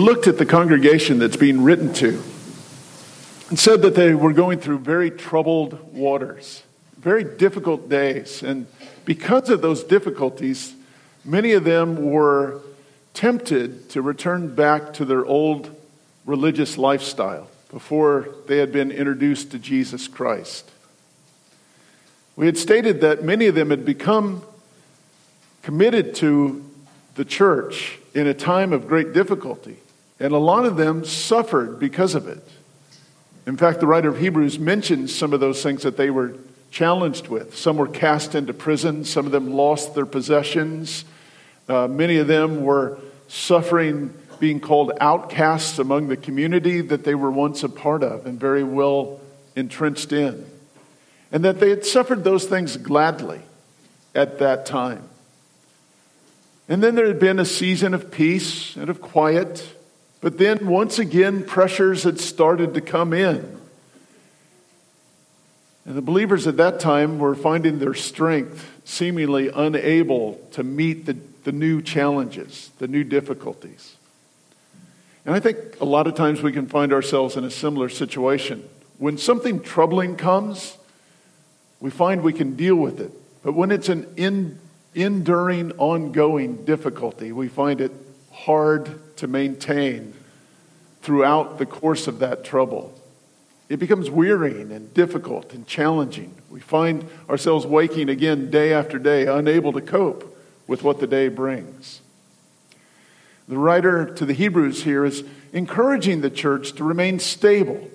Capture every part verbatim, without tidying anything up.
looked at the congregation that's being written to and said that they were going through very troubled waters, very difficult days. And because of those difficulties, many of them were tempted to return back to their old religious lifestyle before they had been introduced to Jesus Christ. We had stated that many of them had become committed to the church in a time of great difficulty, and a lot of them suffered because of it. In fact, the writer of Hebrews mentions some of those things that they were challenged with. Some were cast into prison. Some of them lost their possessions. Uh, many of them were suffering, being called outcasts among the community that they were once a part of and very well entrenched in. And that they had suffered those things gladly at that time. And then there had been a season of peace and of quiet. But then once again, pressures had started to come in. And the believers at that time were finding their strength seemingly unable to meet the, the new challenges, the new difficulties. And I think a lot of times we can find ourselves in a similar situation. When something troubling comes, we find we can deal with it. But when it's an in, enduring, ongoing difficulty, we find it hard to maintain throughout the course of that trouble. It becomes wearying and difficult and challenging. We find ourselves waking again day after day, unable to cope with what the day brings. The writer to the Hebrews here is encouraging the church to remain stable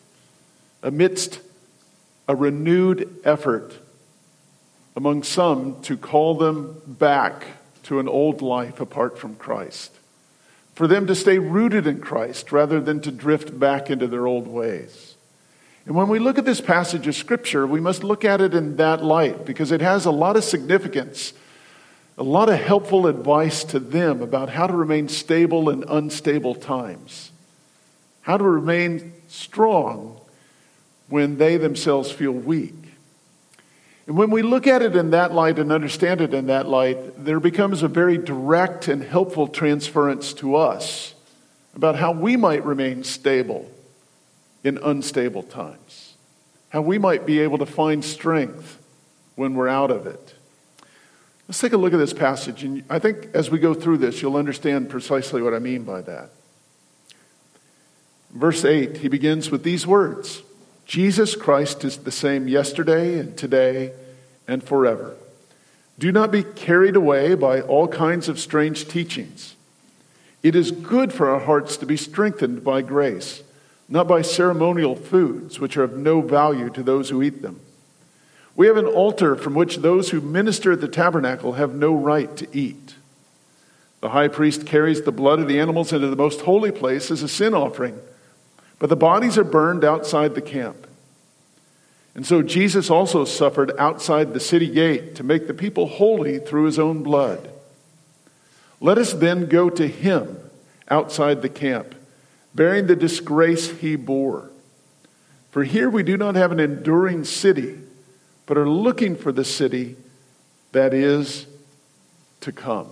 amidst a renewed effort among some to call them back to an old life apart from Christ. For them to stay rooted in Christ rather than to drift back into their old ways. And when we look at this passage of Scripture, we must look at it in that light because it has a lot of significance, a lot of helpful advice to them about how to remain stable in unstable times, how to remain strong when they themselves feel weak. And when we look at it in that light and understand it in that light, there becomes a very direct and helpful transference to us about how we might remain stable in unstable times, how we might be able to find strength when we're out of it. Let's take a look at this passage, and I think as we go through this, you'll understand precisely what I mean by that. Verse eight, he begins with these words: Jesus Christ is the same yesterday and today and forever. Do not be carried away by all kinds of strange teachings. It is good for our hearts to be strengthened by grace, not by ceremonial foods, which are of no value to those who eat them. We have an altar from which those who minister at the tabernacle have no right to eat. The high priest carries the blood of the animals into the most holy place as a sin offering, but the bodies are burned outside the camp. And so Jesus also suffered outside the city gate to make the people holy through his own blood. Let us then go to him outside the camp, bearing the disgrace he bore. For here we do not have an enduring city, but are looking for the city that is to come.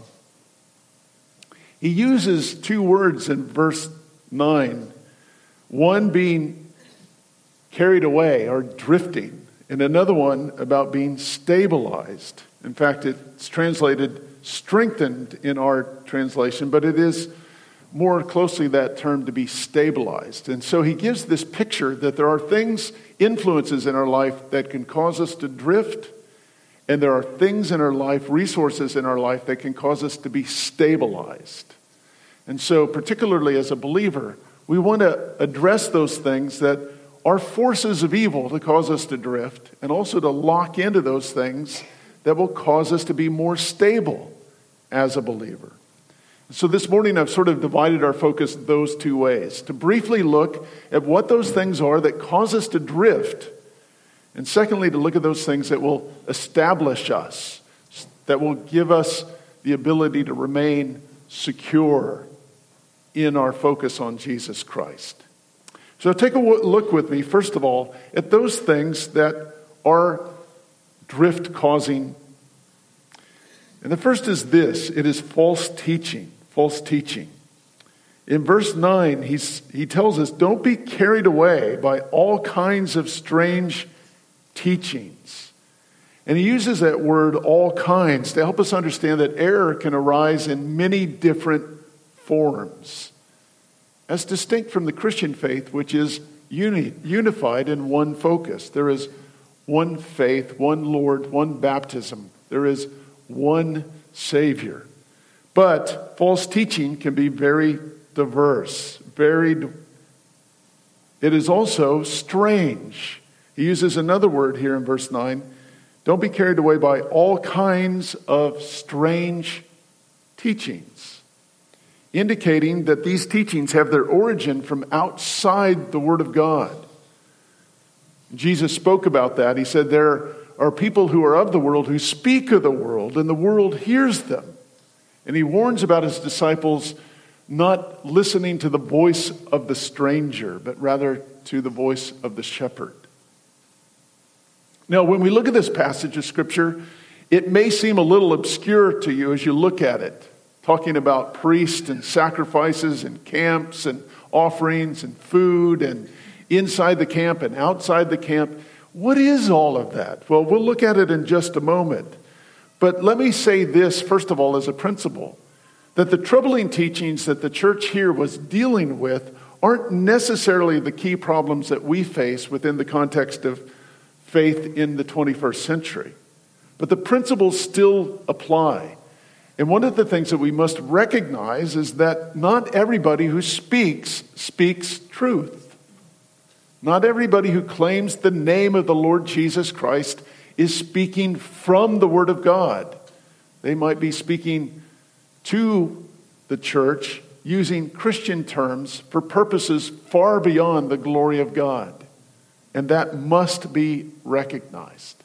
He uses two words in verse nine, one being carried away or drifting, and another one about being stabilized. In fact, it's translated strengthened in our translation, but it is more closely that term to be stabilized. And so he gives this picture that there are things, influences in our life that can cause us to drift, and there are things in our life, resources in our life that can cause us to be stabilized. And so particularly as a believer, we want to address those things that are forces of evil to cause us to drift, and also to lock into those things that will cause us to be more stable as a believer. So this morning I've sort of divided our focus those two ways. To briefly look at what those things are that cause us to drift, and secondly to look at those things that will establish us, that will give us the ability to remain secure in our focus on Jesus Christ. So take a look with me, first of all, at those things that are drift-causing. And the first is this: it is false teaching. False teaching. In verse nine, he's, he tells us, don't be carried away by all kinds of strange teachings. And he uses that word, all kinds, to help us understand that error can arise in many different forms, as distinct from the Christian faith, which is uni- unified in one focus. There is one faith, one Lord, one baptism. There is one Savior. But false teaching can be very diverse, varied. It is also strange. He uses another word here in verse nine. Don't be carried away by all kinds of strange teachings, indicating that these teachings have their origin from outside the Word of God. Jesus spoke about that. He said there are people who are of the world who speak of the world, and the world hears them. And he warns about his disciples not listening to the voice of the stranger, but rather to the voice of the shepherd. Now, when we look at this passage of Scripture, it may seem a little obscure to you as you look at it, talking about priests and sacrifices and camps and offerings and food and inside the camp and outside the camp. What is all of that? Well, we'll look at it in just a moment. But let me say this, first of all, as a principle, that the troubling teachings that the church here was dealing with aren't necessarily the key problems that we face within the context of faith in the twenty-first century. But the principles still apply. And one of the things that we must recognize is that not everybody who speaks, speaks truth. Not everybody who claims the name of the Lord Jesus Christ is speaking from the Word of God. They might be speaking to the church using Christian terms for purposes far beyond the glory of God. And that must be recognized.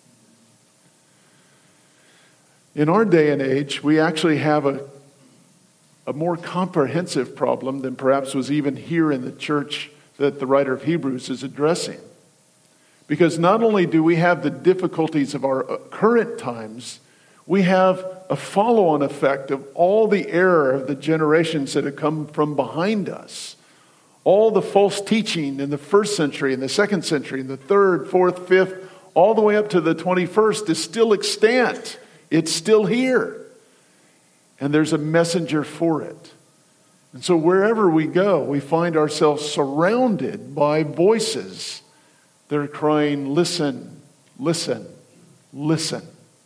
In our day and age, we actually have a, a more comprehensive problem than perhaps was even here in the church that the writer of Hebrews is addressing. Because not only do we have the difficulties of our current times, we have a follow-on effect of all the error of the generations that have come from behind us. All the false teaching in the first century, in the second century, in the third, fourth, fifth, all the way up to the twenty-first is still extant. It's still here. And there's a messenger for it. And so wherever we go, we find ourselves surrounded by voices that are crying, listen, listen, listen.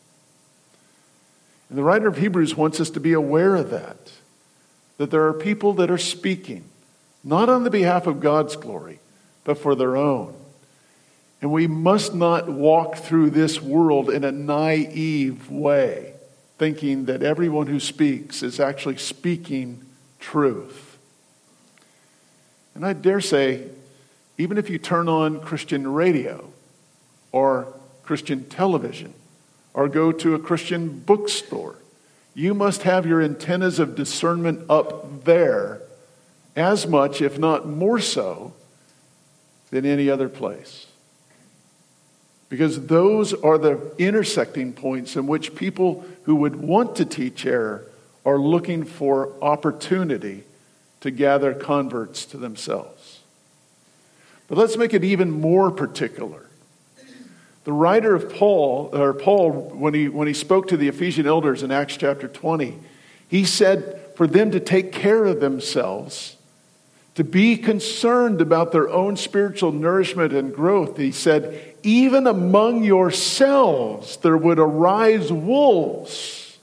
And the writer of Hebrews wants us to be aware of that. That there are people that are speaking, not on the behalf of God's glory, but for their own. And we must not walk through this world in a naive way, thinking that everyone who speaks is actually speaking truth. And I dare say, even if you turn on Christian radio or Christian television or go to a Christian bookstore, you must have your antennas of discernment up there as much, if not more so, than any other place. Because those are the intersecting points in which people who would want to teach error are looking for opportunity to gather converts to themselves. But let's make it even more particular. The writer of Paul, or Paul, when he when he spoke to the Ephesian elders in Acts chapter twenty, he said for them to take care of themselves, to be concerned about their own spiritual nourishment and growth. He said, even among yourselves there would arise wolves.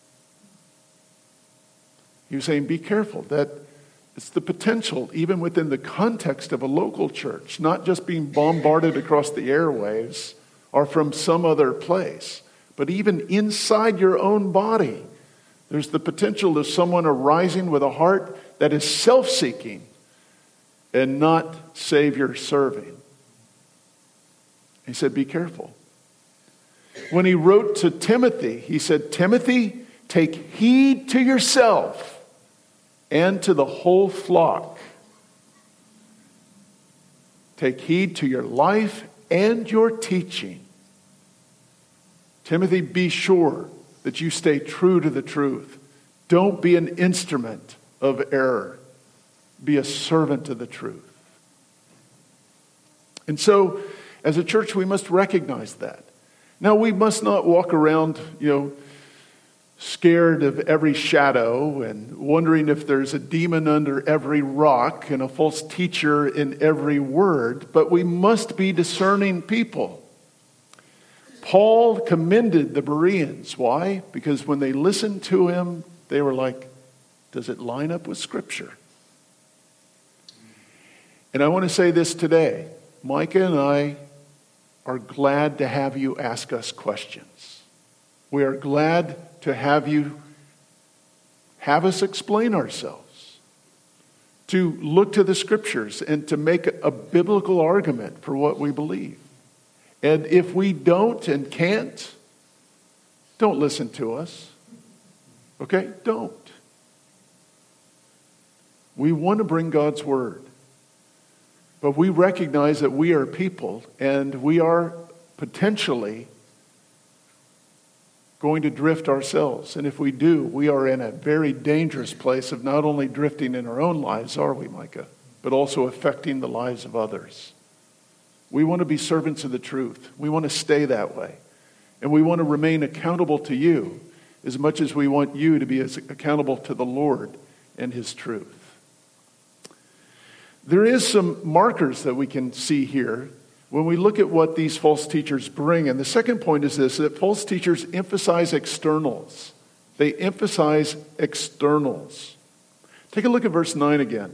He was saying, be careful. That it's the potential, even within the context of a local church, not just being bombarded across the airwaves or from some other place, but even inside your own body, there's the potential of someone arising with a heart that is self-seeking and not Savior-serving. He said, be careful. When he wrote to Timothy, he said, Timothy, take heed to yourself and to the whole flock. Take heed to your life and your teaching. Timothy, be sure that you stay true to the truth. Don't be an instrument of error. be a servant of the truth. And so, as a church, we must recognize that. Now, we must not walk around, you know, scared of every shadow and wondering if there's a demon under every rock and a false teacher in every word, but we must be discerning people. Paul commended the Bereans. Why? Because when they listened to him, they were like, does it line up with Scripture? And I want to say this today. Micah and I are glad to have you ask us questions. We are glad to have you have us explain ourselves, to look to the Scriptures and to make a biblical argument for what we believe. And if we don't and can't, don't listen to us. Okay? Don't. We want to bring God's Word. But we recognize that we are people and we are potentially going to drift ourselves. And if we do, we are in a very dangerous place of not only drifting in our own lives, are we, Micah, but also affecting the lives of others. We want to be servants of the truth. We want to stay that way. And we want to remain accountable to you as much as we want you to be as accountable to the Lord and His truth. There is some markers that we can see here when we look at what these false teachers bring. And the second point is this, that false teachers emphasize externals. They emphasize externals. Take a look at verse nine again.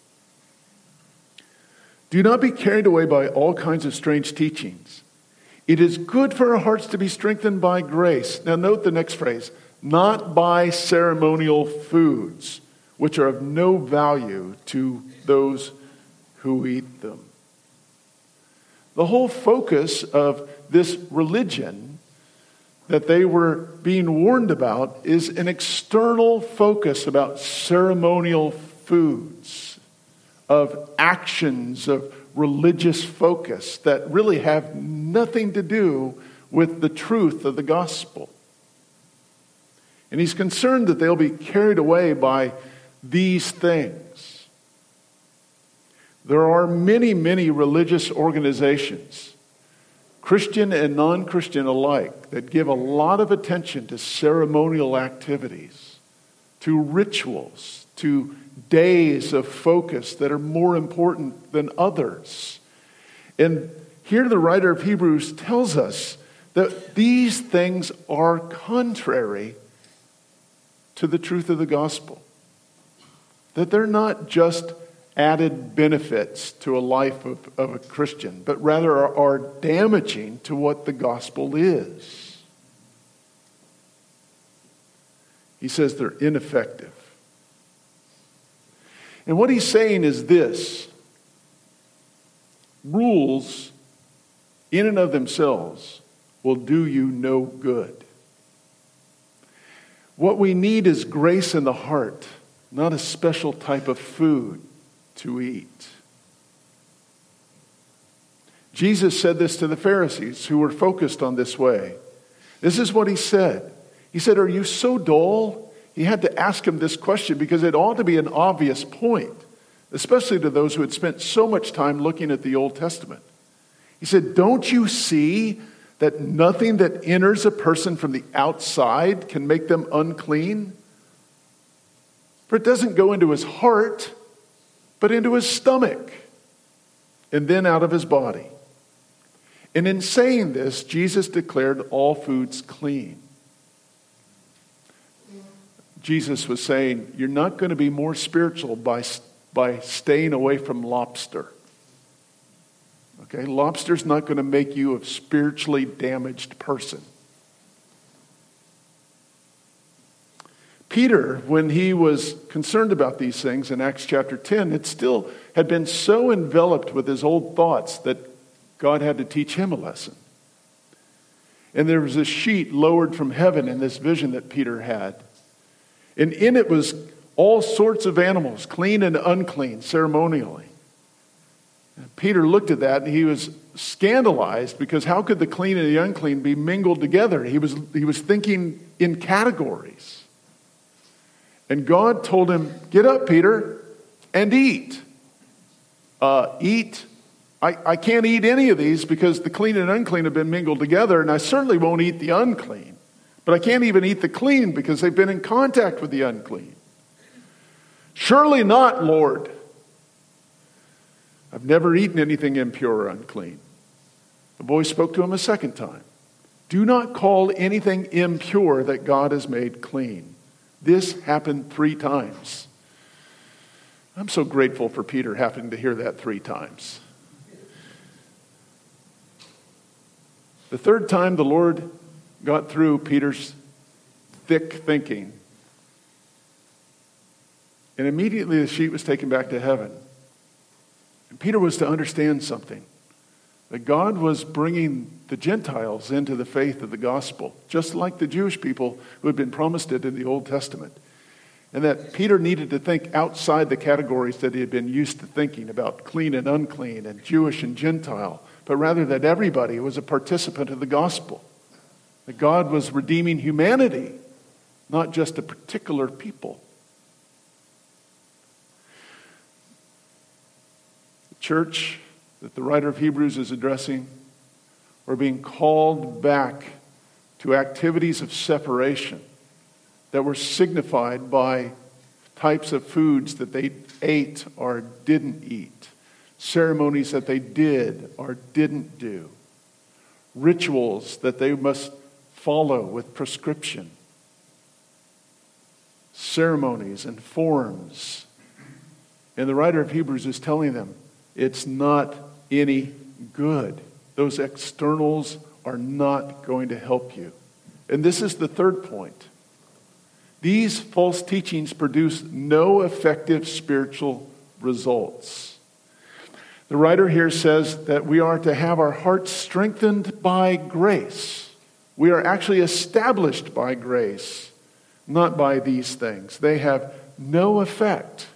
Do not be carried away by all kinds of strange teachings. It is good for our hearts to be strengthened by grace. Now note the next phrase, not by ceremonial foods, which are of no value to those who eat them. The whole focus of this religion that they were being warned about is an external focus about ceremonial foods, of actions, of religious focus that really have nothing to do with the truth of the gospel. And he's concerned that they'll be carried away by these things. There are many, many religious organizations, Christian and non-Christian alike, that give a lot of attention to ceremonial activities, to rituals, to days of focus that are more important than others. And here the writer of Hebrews tells us that these things are contrary to the truth of the gospel. That they're not just added benefits to a life of, of a Christian, but rather are, are damaging to what the gospel is. He says they're ineffective. And what he's saying is this: rules in and of themselves will do you no good. What we need is grace in the heart, not a special type of food to eat. Jesus said this to the Pharisees who were focused on this way. This is what he said. He said, "Are you so dull?" He had to ask him this question because it ought to be an obvious point, especially to those who had spent so much time looking at the Old Testament. He said, "Don't you see that nothing that enters a person from the outside can make them unclean? For it doesn't go into his heart, but into his stomach, and then out of his body." And in saying this, Jesus declared all foods clean. Jesus was saying, you're not going to be more spiritual by, by staying away from lobster. Okay, lobster's not going to make you a spiritually damaged person. Peter, when he was concerned about these things in Acts chapter ten, it still had been so enveloped with his old thoughts that God had to teach him a lesson. And there was a sheet lowered from heaven in this vision that Peter had. And in it was all sorts of animals, clean and unclean, ceremonially. And Peter looked at that and he was scandalized because how could the clean and the unclean be mingled together? He was, he was thinking in categories. And God told him, "Get up, Peter, and eat. Uh, eat. I, I can't eat any of these because the clean and unclean have been mingled together, and I certainly won't eat the unclean. But I can't even eat the clean because they've been in contact with the unclean. Surely not, Lord. I've never eaten anything impure or unclean. The voice spoke to him a second time. Do not call anything impure that God has made clean. This happened three times. I'm so grateful for Peter having to hear that three times. The third time the Lord got through Peter's thick thinking. And immediately the sheet was taken back to heaven. And Peter was to understand something. That God was bringing the Gentiles into the faith of the gospel, just like the Jewish people who had been promised it in the Old Testament. And that Peter needed to think outside the categories that he had been used to thinking about, clean and unclean and Jewish and Gentile, but rather that everybody was a participant of the gospel. That God was redeeming humanity, not just a particular people. The church that the writer of Hebrews is addressing are being called back to activities of separation that were signified by types of foods that they ate or didn't eat, ceremonies that they did or didn't do, rituals that they must follow with prescription, ceremonies and forms. And the writer of Hebrews is telling them, it's not any good. Those externals are not going to help you. And this is the third point. These false teachings produce no effective spiritual results. The writer here says that we are to have our hearts strengthened by grace. We are actually established by grace, not by these things. They have no effect.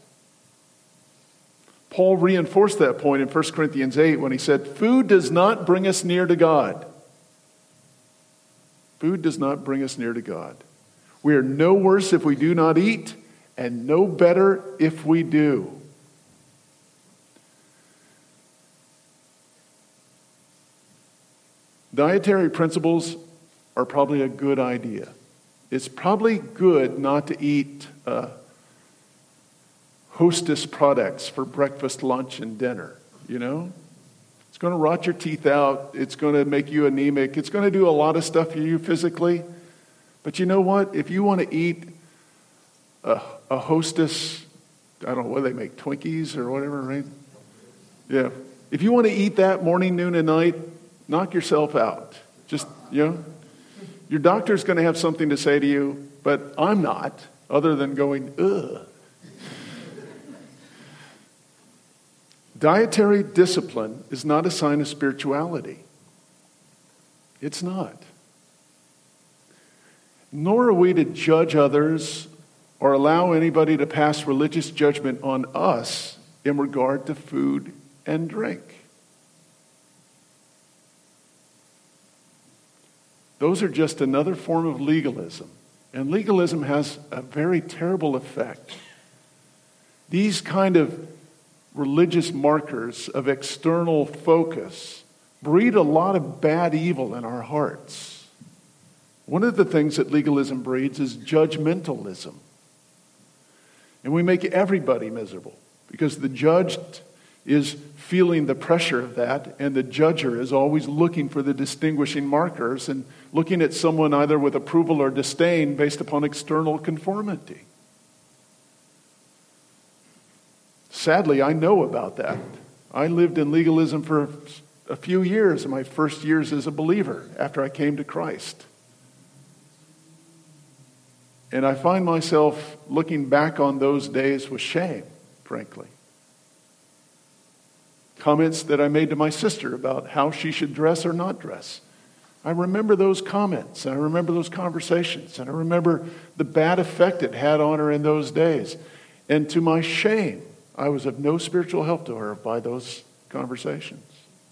Paul reinforced that point in First Corinthians eight when he said, food does not bring us near to God. Food does not bring us near to God. We are no worse if we do not eat, and no better if we do. Dietary principles are probably a good idea. It's probably good not to eat uh, Hostess products for breakfast, lunch, and dinner, you know? It's going to rot your teeth out. It's going to make you anemic. It's going to do a lot of stuff for you physically. But you know what? If you want to eat a, a Hostess, I don't know, what do they make, Twinkies or whatever, right? Yeah. If you want to eat that morning, noon, and night, knock yourself out. Just, you know, your doctor's going to have something to say to you, but I'm not, other than going, ugh. Dietary discipline is not a sign of spirituality. It's not. Nor are we to judge others or allow anybody to pass religious judgment on us in regard to food and drink. Those are just another form of legalism. And legalism has a very terrible effect. These kind of religious markers of external focus breed a lot of bad evil in our hearts. One of the things that legalism breeds is judgmentalism. And we make everybody miserable because the judged is feeling the pressure of that, and the judger is always looking for the distinguishing markers and looking at someone either with approval or disdain based upon external conformity. Sadly, I know about that. I lived in legalism for a few years in my first years as a believer after I came to Christ. And I find myself looking back on those days with shame, frankly. Comments that I made to my sister about how she should dress or not dress. I remember those comments, and I remember those conversations, and I remember the bad effect it had on her in those days. And to my shame, I was of no spiritual help to her by those conversations.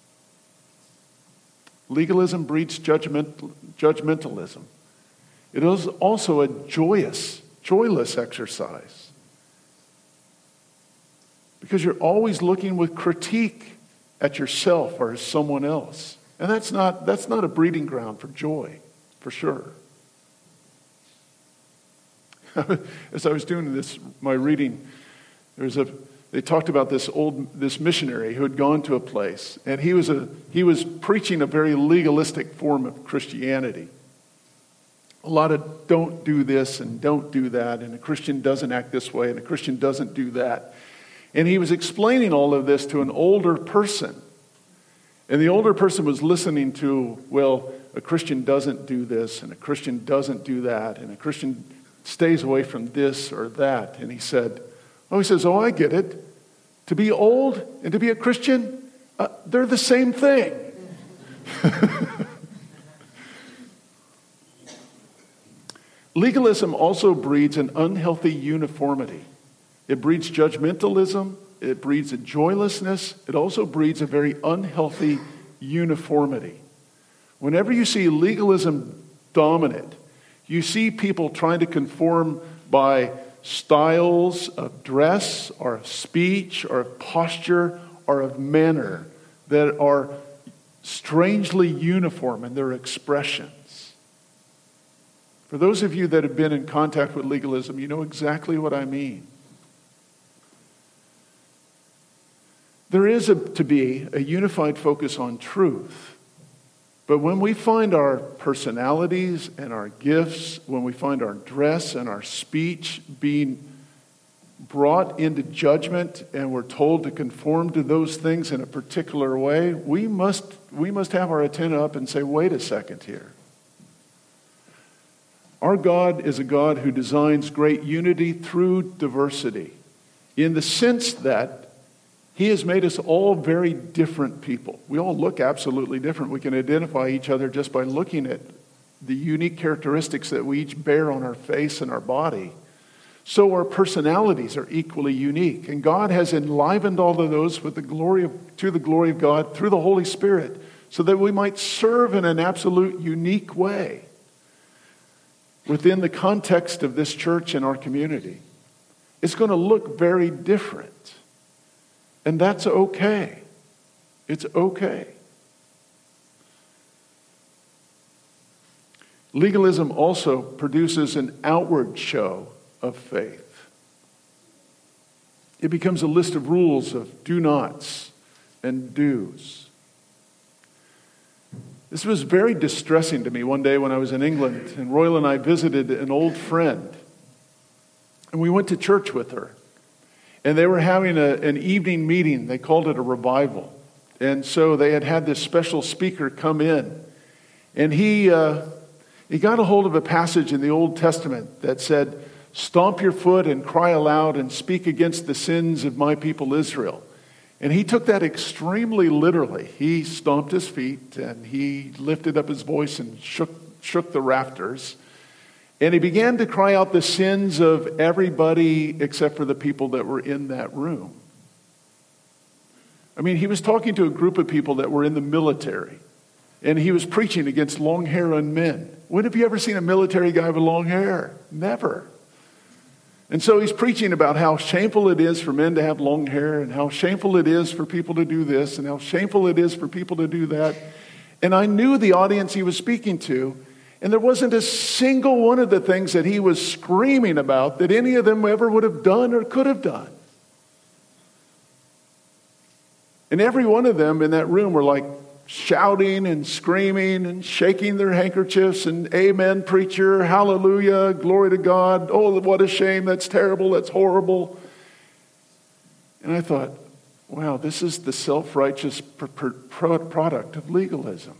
Legalism breeds judgment, judgmentalism. It is also a joyous, joyless exercise. Because you're always looking with critique at yourself or someone else. And that's not, that's not a breeding ground for joy, for sure. As I was doing this, my reading, there was a, they talked about this old, this missionary who had gone to a place, and he was a, he was preaching a very legalistic form of Christianity. A lot of don't do this and don't do that, and a Christian doesn't act this way, and a Christian doesn't do that. And he was explaining all of this to an older person. And the older person was listening to, well, a Christian doesn't do this, and a Christian doesn't do that, and a Christian stays away from this or that. And he said, oh, he says, oh, I get it. To be old and to be a Christian, uh, they're the same thing. Legalism also breeds an unhealthy uniformity. It breeds judgmentalism. It breeds a joylessness. It also breeds a very unhealthy uniformity. Whenever you see legalism dominant, you see people trying to conform by styles of dress or of speech or of posture or of manner that are strangely uniform in their expressions. For those of you that have been in contact with legalism, you know exactly what I mean. There is a, to be a unified focus on truth. But when we find our personalities and our gifts, when we find our dress and our speech being brought into judgment and we're told to conform to those things in a particular way, we must, we must have our antenna up and say, wait a second here. Our God is a God who designs great unity through diversity, in the sense that He has made us all very different people. We all look absolutely different. We can identify each other just by looking at the unique characteristics that we each bear on our face and our body. So our personalities are equally unique. And God has enlivened all of those with the glory of, to the glory of God through the Holy Spirit, so that we might serve in an absolute unique way within the context of this church and our community. It's going to look very different. And that's okay. It's okay. Legalism also produces an outward show of faith. It becomes a list of rules of do nots and do's. This was very distressing to me one day when I was in England, and Royal and I visited an old friend. And we went to church with her. And they were having a, an evening meeting. They called it a revival. And so they had had this special speaker come in. And he, uh, he got a hold of a passage in the Old Testament that said, stomp your foot and cry aloud and speak against the sins of my people Israel. And he took that extremely literally. He stomped his feet and he lifted up his voice and shook, shook the rafters. And he began to cry out the sins of everybody except for the people that were in that room. I mean, he was talking to a group of people that were in the military. And he was preaching against long hair on men. When have you ever seen a military guy with long hair? Never. And so he's preaching about how shameful it is for men to have long hair, and how shameful it is for people to do this, and how shameful it is for people to do that. And I knew the audience he was speaking to, and there wasn't a single one of the things that he was screaming about that any of them ever would have done or could have done. And every one of them in that room were like shouting and screaming and shaking their handkerchiefs and amen, preacher, hallelujah, glory to God. Oh, what a shame. That's terrible. That's horrible. And I thought, wow, this is the self-righteous pr- pr- product of legalism.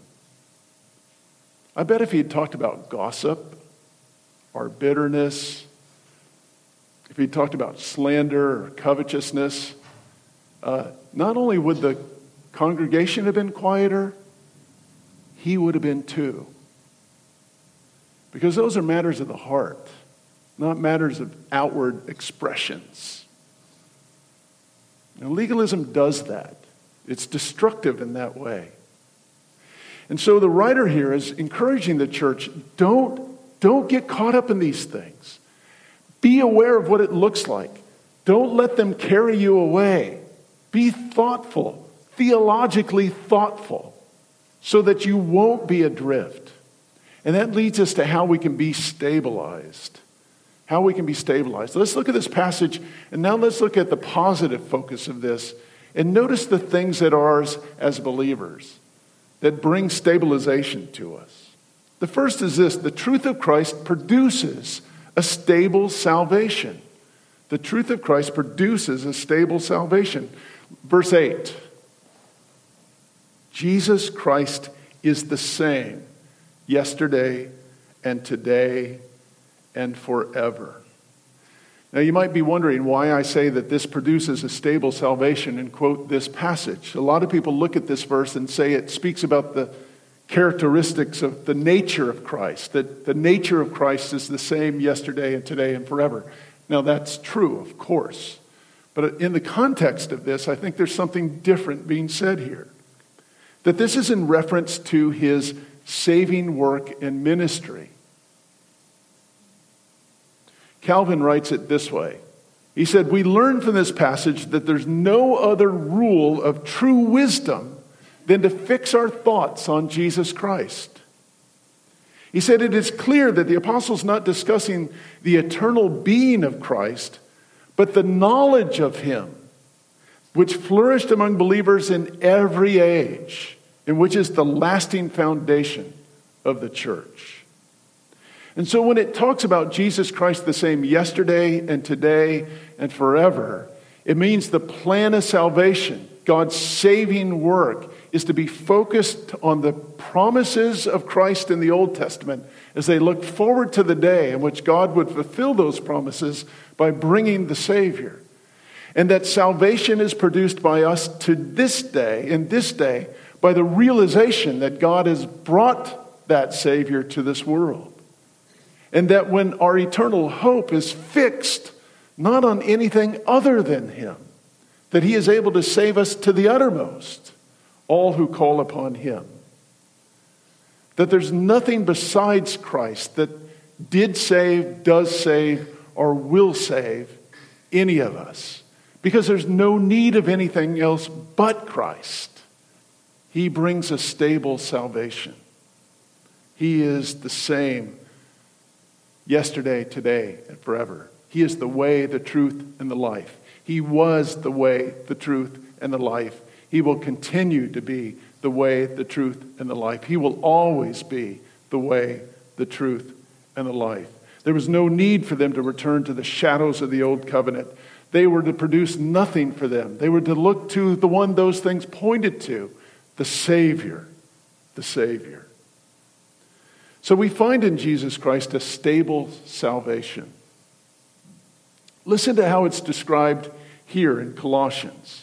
I bet if he had talked about gossip or bitterness, if he talked about slander or covetousness, uh, not only would the congregation have been quieter, he would have been too. Because those are matters of the heart, not matters of outward expressions. Now, legalism does that. It's destructive in that way. And so the writer here is encouraging the church, don't, don't get caught up in these things. Be aware of what it looks like. Don't let them carry you away. Be thoughtful, theologically thoughtful, so that you won't be adrift. And that leads us to how we can be stabilized. How we can be stabilized. Let's look at this passage, and now let's look at the positive focus of this. And notice the things that are ours as believers that bring stabilization to us. The first is this: the truth of Christ produces a stable salvation. The truth of Christ produces a stable salvation. Verse eight. Jesus Christ is the same yesterday and today and forever. Now you might be wondering why I say that this produces a stable salvation and quote this passage. A lot of people look at this verse and say it speaks about the characteristics of the nature of Christ, that the nature of Christ is the same yesterday and today and forever. Now that's true, of course. But in the context of this, I think there's something different being said here. That this is in reference to his saving work and ministry. Calvin writes it this way. He said, we learn from this passage that there's no other rule of true wisdom than to fix our thoughts on Jesus Christ. He said it is clear that the apostle's not discussing the eternal being of Christ, but the knowledge of him, which flourished among believers in every age, and which is the lasting foundation of the church. And so when it talks about Jesus Christ the same yesterday and today and forever, it means the plan of salvation, God's saving work, is to be focused on the promises of Christ in the Old Testament as they look forward to the day in which God would fulfill those promises by bringing the Savior. And that salvation is produced by us to this day, in this day, by the realization that God has brought that Savior to this world. And that when our eternal hope is fixed not on anything other than him, that he is able to save us to the uttermost, all who call upon him. That there's nothing besides Christ that did save, does save, or will save any of us. Because there's no need of anything else but Christ. He brings a stable salvation. He is the same yesterday, today, and forever. He is the way, the truth, and the life. He was the way, the truth, and the life. He will continue to be the way, the truth, and the life. He will always be the way, the truth, and the life. There was no need for them to return to the shadows of the old covenant. They were to produce nothing for them. They were to look to the one those things pointed to, the Savior, the Savior. So we find in Jesus Christ a stable salvation. Listen to how it's described here in Colossians.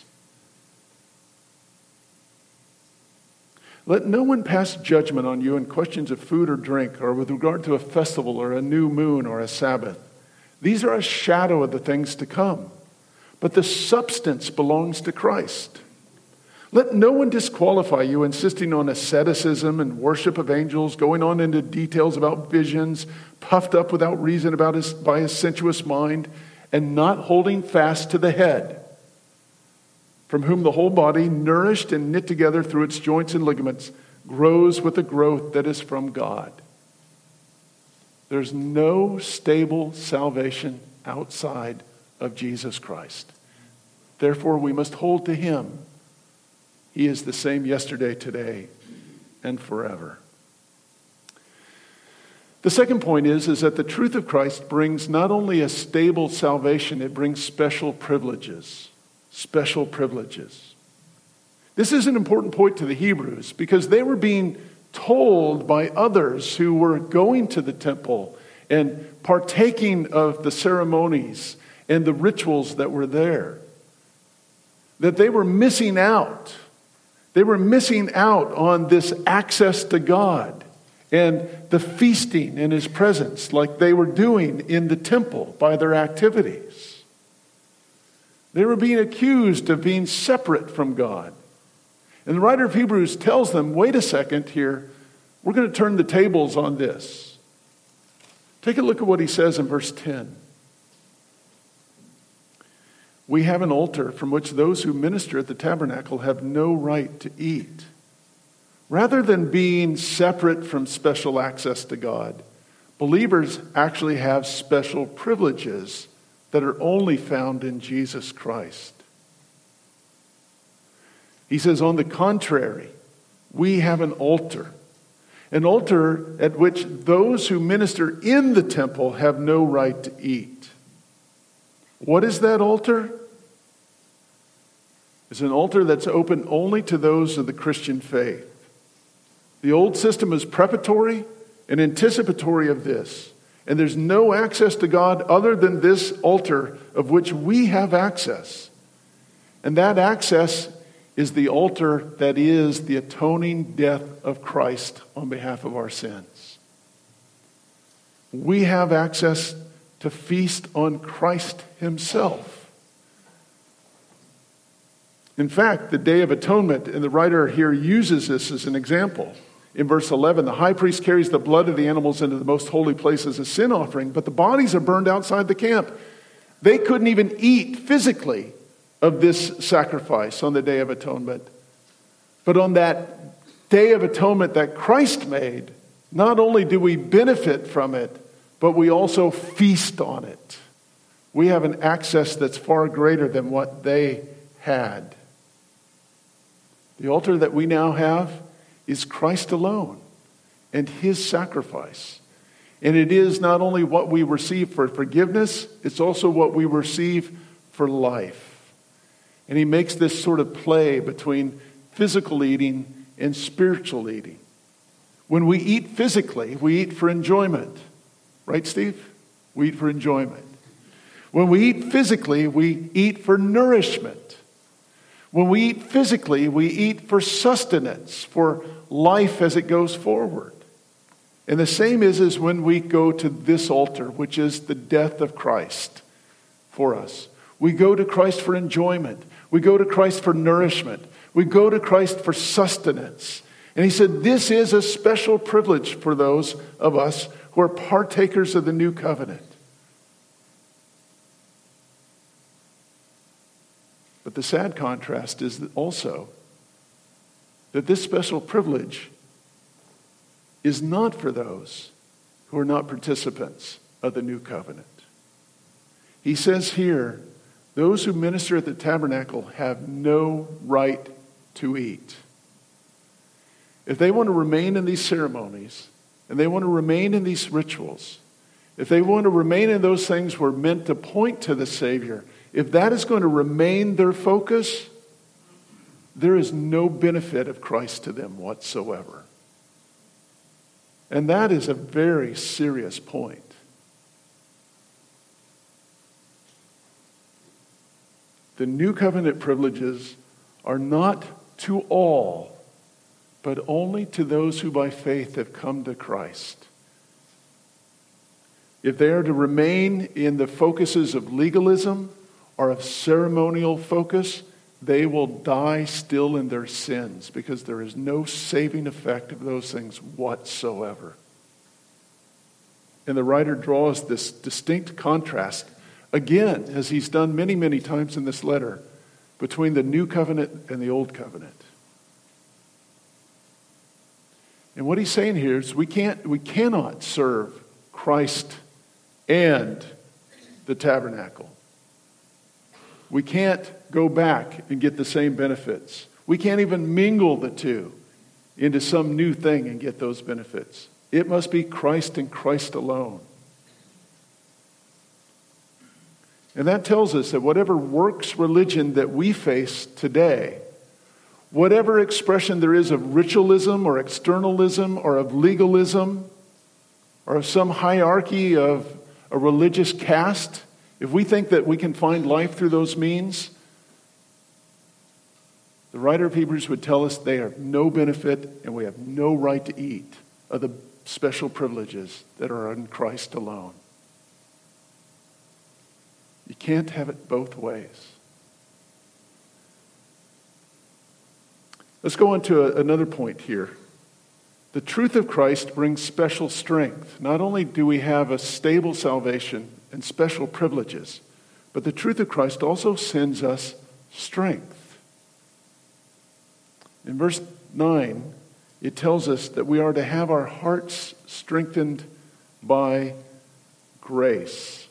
Let no one pass judgment on you in questions of food or drink, or with regard to a festival or a new moon or a Sabbath. These are a shadow of the things to come, but the substance belongs to Christ. Let no one disqualify you, insisting on asceticism and worship of angels, going on into details about visions, puffed up without reason about his, by his sensuous mind, and not holding fast to the head, from whom the whole body, nourished and knit together through its joints and ligaments, grows with a growth that is from God. There's no stable salvation outside of Jesus Christ. Therefore, we must hold to him. He is the same yesterday, today, and forever. The second point is, is that the truth of Christ brings not only a stable salvation, it brings special privileges. Special privileges. This is an important point to the Hebrews because they were being told by others who were going to the temple and partaking of the ceremonies and the rituals that were there, that they were missing out. They were missing out on this access to God and the feasting in his presence like they were doing in the temple by their activities. They were being accused of being separate from God. And the writer of Hebrews tells them, wait a second here, we're going to turn the tables on this. Take a look at what he says in verse ten. we have an altar from which those who minister at the tabernacle have no right to eat. Rather than being separate from special access to God, believers actually have special privileges that are only found in Jesus Christ. He says, on the contrary, we have an altar. An altar at which those who minister in the temple have no right to eat. What is that altar? It's an altar that's open only to those of the Christian faith. The old system is preparatory and anticipatory of this. And there's no access to God other than this altar of which we have access. And that access is the altar that is the atoning death of Christ on behalf of our sins. We have access to feast on Christ himself. In fact, the Day of Atonement, and the writer here uses this as an example. In verse eleven, the high priest carries the blood of the animals into the most holy place as a sin offering, but the bodies are burned outside the camp. They couldn't even eat physically of this sacrifice on the Day of Atonement. But on that Day of Atonement that Christ made, not only do we benefit from it, but we also feast on it. We have an access that's far greater than what they had. The altar that we now have is Christ alone and his sacrifice. And it is not only what we receive for forgiveness, it's also what we receive for life. And he makes this sort of play between physical eating and spiritual eating. When we eat physically, we eat for enjoyment. Right, Steve? We eat for enjoyment. When we eat physically, we eat for nourishment. When we eat physically, we eat for sustenance, for life as it goes forward. And the same is as when we go to this altar, which is the death of Christ for us. We go to Christ for enjoyment. We go to Christ for nourishment. We go to Christ for sustenance. And he said, this is a special privilege for those of us who are partakers of the new covenant. But the sad contrast is also that this special privilege is not for those who are not participants of the new covenant. He says here, those who minister at the tabernacle have no right to eat. If they want to remain in these ceremonies, and they want to remain in these rituals, if they want to remain in those things were meant to point to the Savior, if that is going to remain their focus, there is no benefit of Christ to them whatsoever. And that is a very serious point. The new covenant privileges are not to all, but only to those who by faith have come to Christ. If they are to remain in the focuses of legalism or of ceremonial focus, they will die still in their sins because there is no saving effect of those things whatsoever. And the writer draws this distinct contrast, again, as he's done many, many times in this letter, between the new covenant and the old covenant. And what he's saying here is we can't, we cannot serve Christ and the tabernacle. We can't go back and get the same benefits. We can't even mingle the two into some new thing and get those benefits. It must be Christ and Christ alone. And that tells us that whatever works religion that we face today, whatever expression there is of ritualism or externalism or of legalism or of some hierarchy of a religious caste, if we think that we can find life through those means, the writer of Hebrews would tell us they have no benefit and we have no right to eat of the special privileges that are in Christ alone. You can't have it both ways. Let's go on to a, another point here. The truth of Christ brings special strength. Not only do we have a stable salvation and special privileges, But the truth of Christ also sends us strength. In verse nine, it tells us that we are to have our hearts strengthened by grace.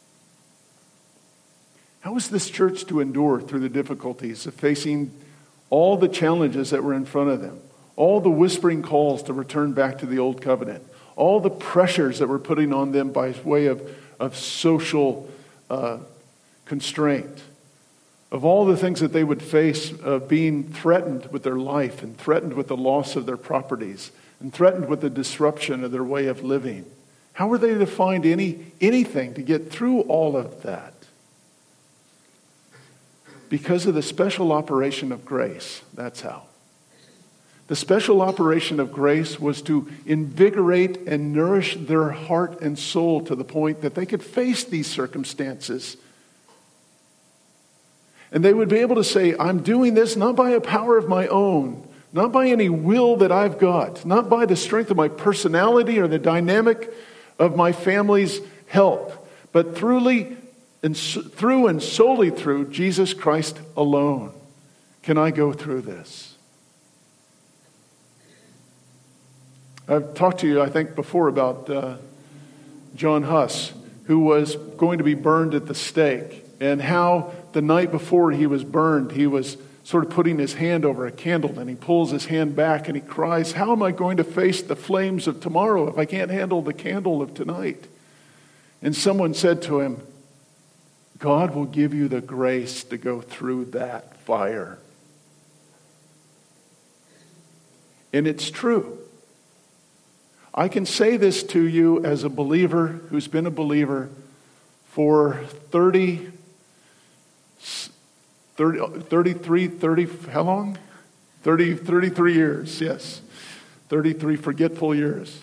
How is this church to endure through the difficulties of facing all the challenges that were in front of them? All the whispering calls to return back to the old covenant. All the pressures that were putting on them by way of, of social uh, constraint. Of all the things that they would face of being threatened with their life and threatened with the loss of their properties and threatened with the disruption of their way of living. How were they to find any anything to get through all of that? Because of the special operation of grace. That's how. The special operation of grace was to invigorate and nourish their heart and soul to the point that they could face these circumstances. And they would be able to say, I'm doing this not by a power of my own, not by any will that I've got, not by the strength of my personality or the dynamic of my family's help, but throughly and through and solely through Jesus Christ alone can I go through this. I've talked to you, I think, before about uh, John Huss, who was going to be burned at the stake, and how the night before he was burned, he was sort of putting his hand over a candle, and he pulls his hand back and he cries, how am I going to face the flames of tomorrow if I can't handle the candle of tonight? And someone said to him, God will give you the grace to go through that fire. And it's true. I can say this to you as a believer who's been a believer for thirty, thirty, thirty-three, thirty, how long? thirty, thirty-three years, yes. thirty-three forgetful years.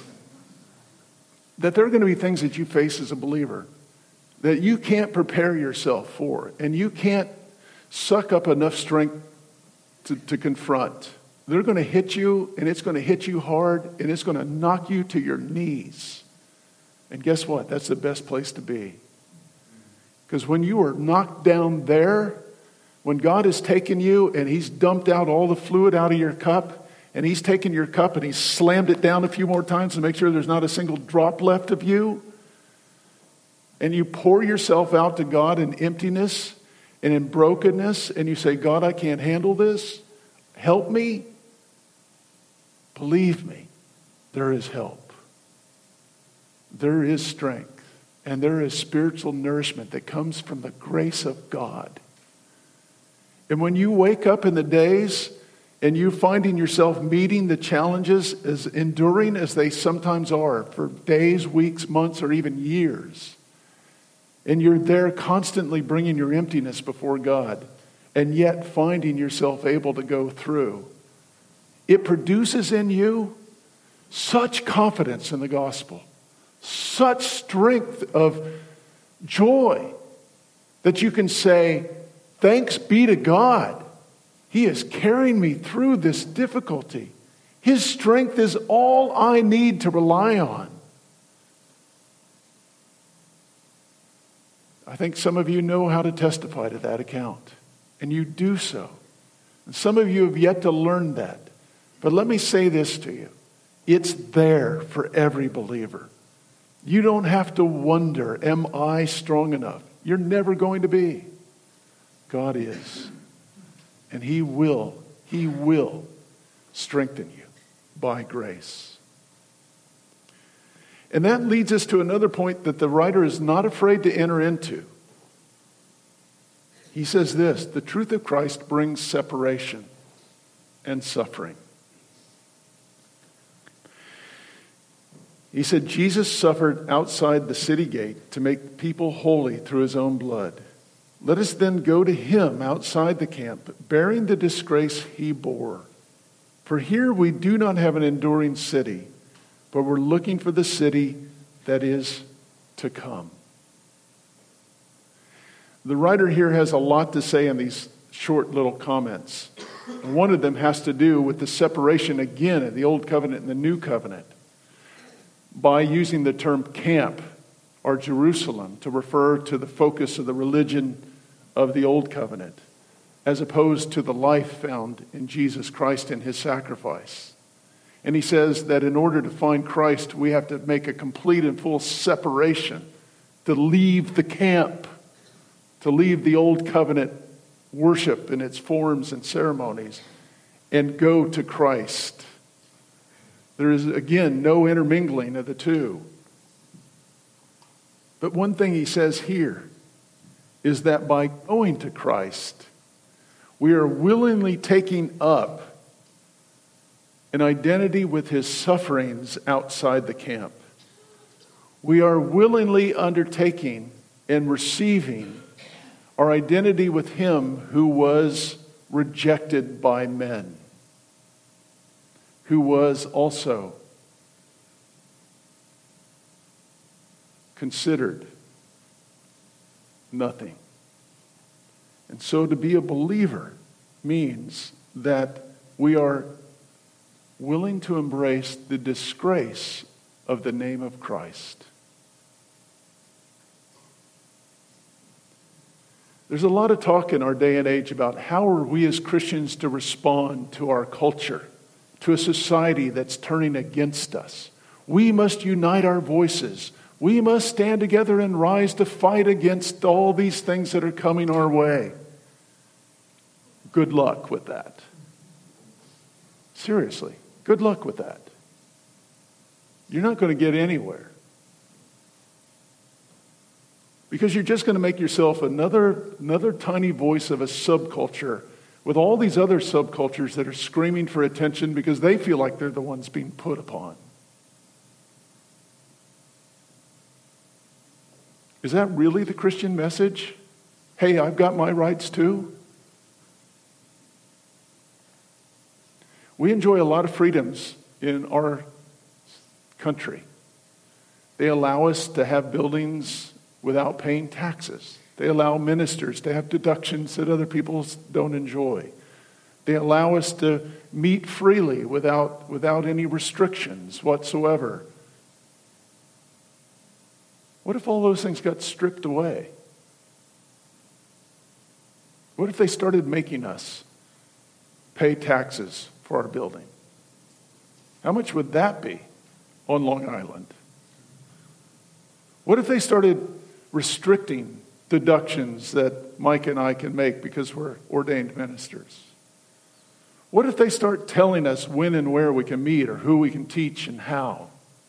That there are going to be things that you face as a believer that you can't prepare yourself for, and you can't suck up enough strength to, to confront. They're going to hit you, and it's going to hit you hard, and it's going to knock you to your knees. And guess what? That's the best place to be. Because when you are knocked down there, when God has taken you and He's dumped out all the fluid out of your cup, and He's taken your cup and He's slammed it down a few more times to make sure there's not a single drop left of you, and you pour yourself out to God in emptiness and in brokenness, and you say, God, I can't handle this. Help me. Believe me, there is help. There is strength. And there is spiritual nourishment that comes from the grace of God. And when you wake up in the days and you're finding yourself meeting the challenges as enduring as they sometimes are for days, weeks, months, or even years, and you're there constantly bringing your emptiness before God, and yet finding yourself able to go through, it produces in you such confidence in the gospel, such strength of joy, that you can say, thanks be to God. He is carrying me through this difficulty. His strength is all I need to rely on. I think some of you know how to testify to that account, and you do so. And some of you have yet to learn that. But let me say this to you. It's there for every believer. You don't have to wonder, am I strong enough? You're never going to be. God is. And He will, He will strengthen you by grace. And that leads us to another point that the writer is not afraid to enter into. He says this, the truth of Christ brings separation and suffering. He said, Jesus suffered outside the city gate to make people holy through His own blood. Let us then go to Him outside the camp, bearing the disgrace He bore. For here we do not have an enduring city, but we're looking for the city that is to come. The writer here has a lot to say in these short little comments. And one of them has to do with the separation again of the Old Covenant and the New Covenant by using the term camp are Jerusalem, to refer to the focus of the religion of the Old Covenant, as opposed to the life found in Jesus Christ and his sacrifice. And he says that in order to find Christ, we have to make a complete and full separation, to leave the camp, to leave the Old Covenant worship in its forms and ceremonies, and go to Christ. There is, again, no intermingling of the two. But one thing he says here is that by going to Christ, we are willingly taking up an identity with his sufferings outside the camp. We are willingly undertaking and receiving our identity with him who was rejected by men, who was also considered nothing. And so to be a believer means that we are willing to embrace the disgrace of the name of Christ. There's a lot of talk in our day and age about how are we as Christians to respond to our culture, to a society that's turning against us. We must unite our voices. We must stand together and rise to fight against all these things that are coming our way. Good luck with that. Seriously, good luck with that. You're not going to get anywhere. Because you're just going to make yourself another, another tiny voice of a subculture with all these other subcultures that are screaming for attention because they feel like they're the ones being put upon. Is that really the Christian message? Hey, I've got my rights too. We enjoy a lot of freedoms in our country. They allow us to have buildings without paying taxes. They allow ministers to have deductions that other people don't enjoy. They allow us to meet freely without, without any restrictions whatsoever. What if all those things got stripped away? What if they started making us pay taxes for our building? How much would that be on Long Island? What if they started restricting deductions that Mike and I can make because we're ordained ministers? What if they start telling us when and where we can meet or who we can teach and how?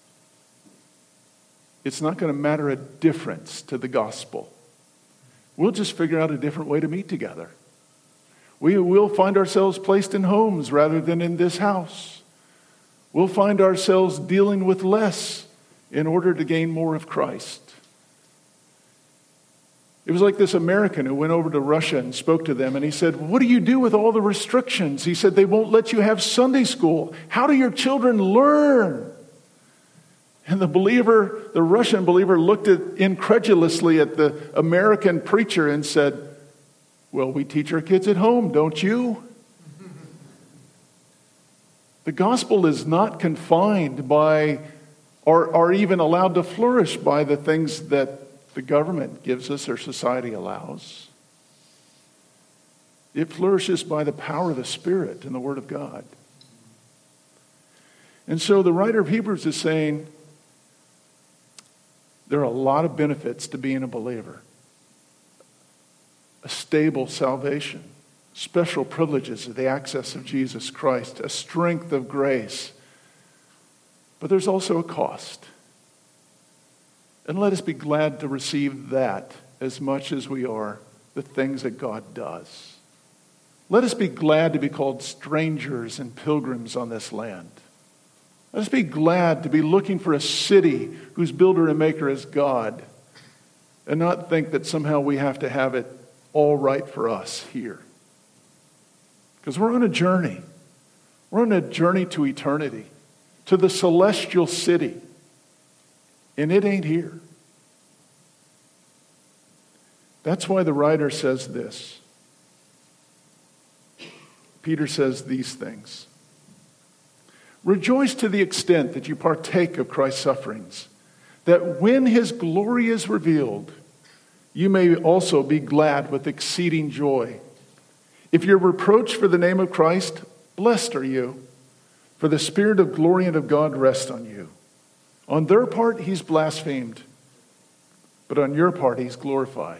It's not going to matter a difference to the gospel. We'll just figure out a different way to meet together. We will find ourselves placed in homes rather than in this house. We'll find ourselves dealing with less in order to gain more of Christ. It was like this American who went over to Russia and spoke to them, and he said, "What do you do with all the restrictions?" He said, "They won't let you have Sunday school. How do your children learn?" And the believer, the Russian believer, looked at, incredulously at the American preacher and said, "Well, we teach our kids at home, don't you?" The gospel is not confined by or, or even allowed to flourish by the things that the government gives us or society allows. It flourishes by the power of the Spirit and the Word of God. And so the writer of Hebrews is saying there are a lot of benefits to being a believer. A stable salvation, special privileges of the access of Jesus Christ, a strength of grace. But there's also a cost. And let us be glad to receive that as much as we are the things that God does. Let us be glad to be called strangers and pilgrims on this land. Let us be glad to be looking for a city whose builder and maker is God, and not think that somehow we have to have it all right for us here. Because we're on a journey. We're on a journey to eternity, to the celestial city. And it ain't here. That's why the writer says this. Peter says these things. Rejoice to the extent that you partake of Christ's sufferings, that when his glory is revealed, you may also be glad with exceeding joy. If you're reproached for the name of Christ, blessed are you, for the Spirit of glory and of God rests on you. On their part, he's blasphemed, but on your part, he's glorified.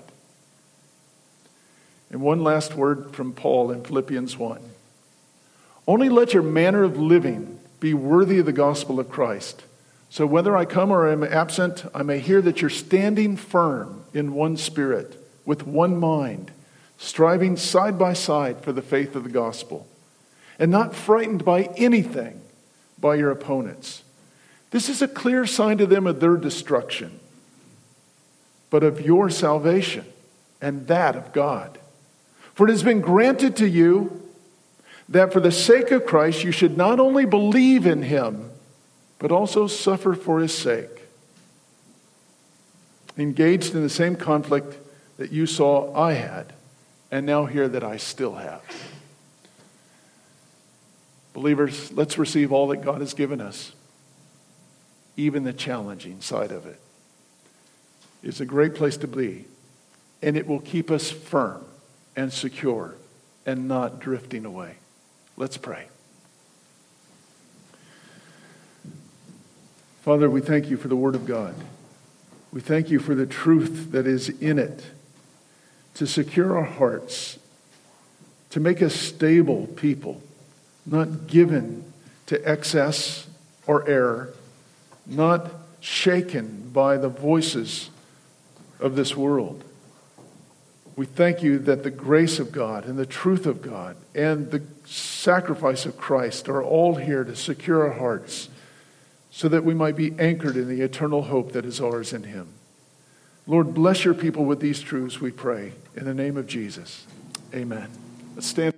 And one last word from Paul in Philippians one. Only let your manner of living be worthy of the gospel of Christ. So whether I come or am absent, I may hear that you're standing firm in one spirit, with one mind, striving side by side for the faith of the gospel, and not frightened by anything by your opponents. This is a clear sign to them of their destruction, but of your salvation and that of God. For it has been granted to you that for the sake of Christ you should not only believe in him, but also suffer for his sake. Engaged in the same conflict that you saw I had, and now hear that I still have. Believers, let's receive all that God has given us, even the challenging side of it. It's a great place to be, and it will keep us firm and secure and not drifting away. Let's pray. Father, we thank you for the Word of God. We thank you for the truth that is in it to secure our hearts, to make us stable people, not given to excess or error, not shaken by the voices of this world. We thank you that the grace of God and the truth of God and the sacrifice of Christ are all here to secure our hearts so that we might be anchored in the eternal hope that is ours in him. Lord, bless your people with these truths, we pray. In the name of Jesus, amen. Let's stand.